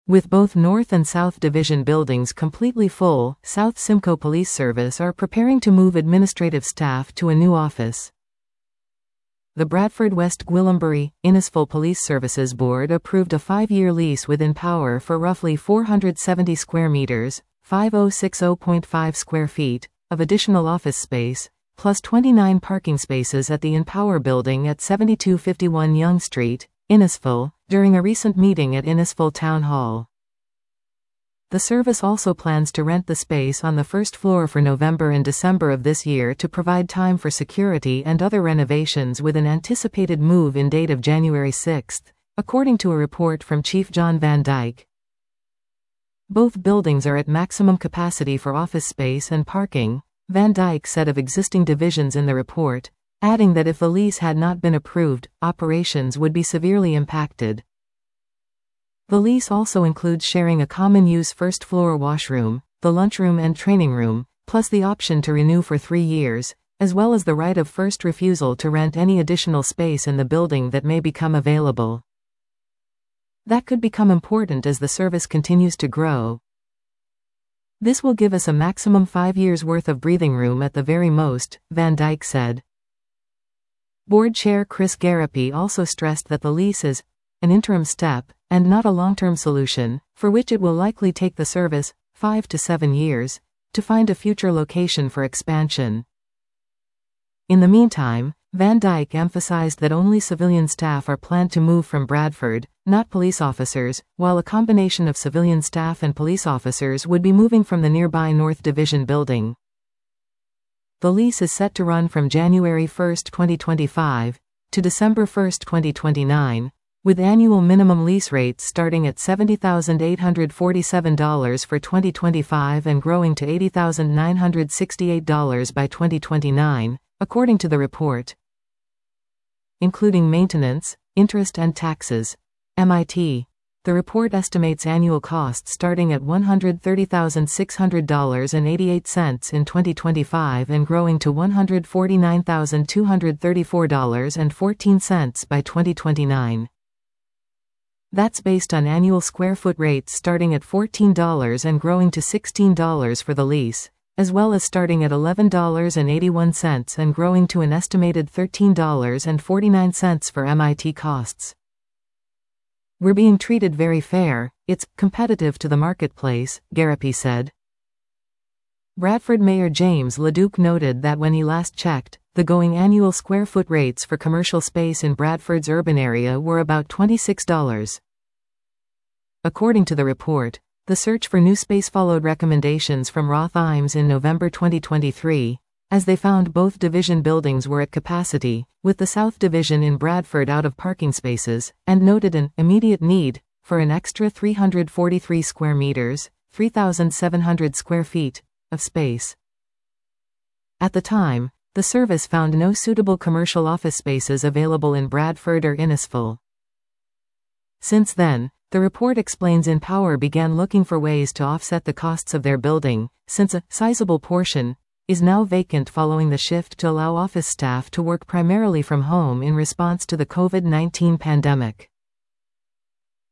With both North and South Division buildings completely full, South Simcoe Police Service are preparing to move administrative staff to a new office. The Bradford West Gwillimbury, Innisfil Police Services Board approved a 5-year lease with Empower for roughly 470 square meters, 5060.5 square feet, of additional office space, plus 29 parking spaces at the Empower building at 7251 Yonge Street, Innisfil, during a recent meeting at Innisfil Town Hall. The service also plans to rent the space on the first floor for November and December of this year to provide time for security and other renovations, with an anticipated move-in date of January 6, according to a report from Chief John Van Dyke. Both buildings are at maximum capacity for office space and parking, Van Dyke said of existing divisions in the report, adding that if the lease had not been approved, operations would be severely impacted. The lease also includes sharing a common-use first-floor washroom, the lunchroom and training room, plus the option to renew for 3 years, as well as the right of first refusal to rent any additional space in the building that may become available. That could become important as the service continues to grow. This will give us a maximum 5 years' worth of breathing room at the very most, Van Dyke said. Board Chair Chris Garapi also stressed that the lease is an interim step, and not a long-term solution, for which it will likely take the service 5 to 7 years to find a future location for expansion. In the meantime, Van Dyke emphasized that only civilian staff are planned to move from Bradford, not police officers, while a combination of civilian staff and police officers would be moving from the nearby North Division building. The lease is set to run from January 1, 2025, to December 1, 2029, with annual minimum lease rates starting at $70,847 for 2025 and growing to $80,968 by 2029, according to the report. Including maintenance, interest and taxes, MIT. The report estimates annual costs starting at $130,600.88 in 2025 and growing to $149,234.14 by 2029. That's based on annual square foot rates starting at $14 and growing to $16 for the lease, as well as starting at $11.81 and growing to an estimated $13.49 for MIT costs. We're being treated very fair, it's competitive to the marketplace, Garapi said. Bradford Mayor James LeDuc noted that when he last checked, the going annual square foot rates for commercial space in Bradford's urban area were about $26. According to the report, the search for new space followed recommendations from Roth Imes in November 2023, as they found both division buildings were at capacity, with the South Division in Bradford out of parking spaces, and noted an immediate need for an extra 343 square meters, 3,700 square feet, of space. At the time, the service found no suitable commercial office spaces available in Bradford or Innisfil. Since then, the report explains Empower began looking for ways to offset the costs of their building, since a sizable portion is now vacant following the shift to allow office staff to work primarily from home in response to the COVID-19 pandemic.